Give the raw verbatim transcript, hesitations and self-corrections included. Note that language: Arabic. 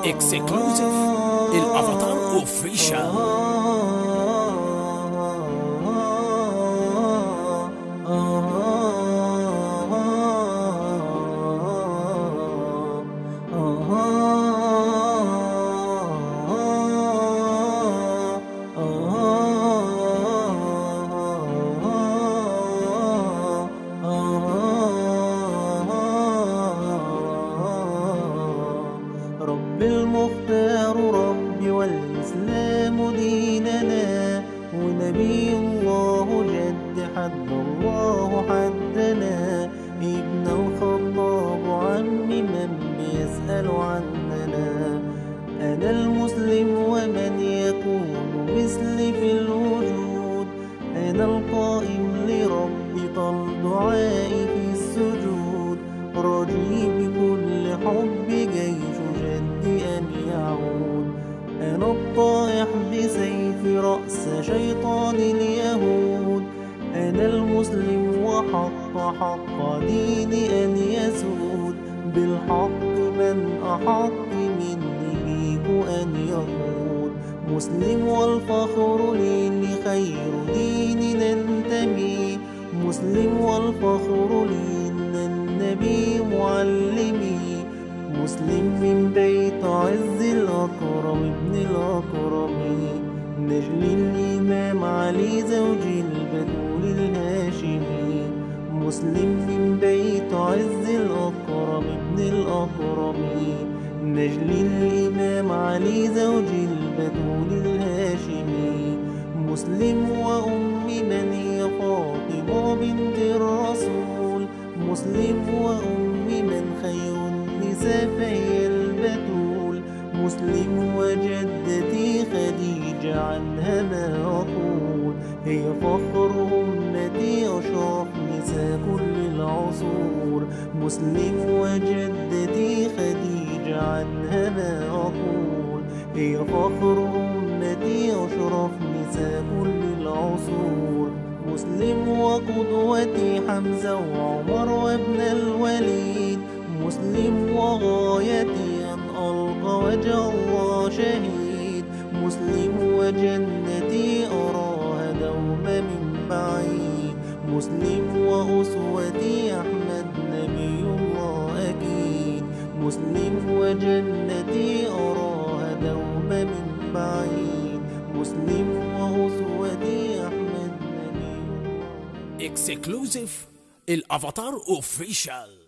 اكسكلوزيف الافاتار اوفيشال. رب المختار ربي والإسلام ديننا، ونبي الله جد حد الله حدنا، ابن الخطاب عم من بيسأل عننا. أنا المسلم ومن يكون مثلي في الوجود، أنا القائم لربي طل دعائي في السجود، راجي بكل حب جيش جدي أن يعود. أنا الطائح بسيف رأس شيطان اليهود، أنا المسلم وحق حق ديني أن يسود، بالحق من أحق مني بيك أن يقود. مسلم والفخر لي لخير دين ننتمي، مسلم والفخر لي إن النبي معلمي، مسلم من بيت عز الأكرم ابن الأكرم، نجل الإمام علي زوج البتول الهاشمي. مسلم من بيت عز الأكرم ابن الأكرم، نجل الإمام علي زوج البتول الهاشمي. مسلم وأم من هي فاطمة بنت الرسول، مسلم وأم من خير النساء فهي البتول، مسلم وجدتي خديجة عنها ما أقول، هي فخر أمتي أشرف نساء كل العصور. مسلم وجدتي خديجة عنها ما أقول، هي فخر أمتي أشرف نساء كل العصور. مسلم وقدوتي حمزة وعمر وابن الوليد، مسلم وغايتي أن ألقى وجه الله شهيد، مسلم وجنتي أراها دوما من بعيد، مسلم وأسوتي أحمد نبي الله أكيد، مسلم وجنتي أراها دوما من بعيد، مسلم وأسوتي أحمد نبي الله. اكسكلوزيف الافاتار اوفيشال.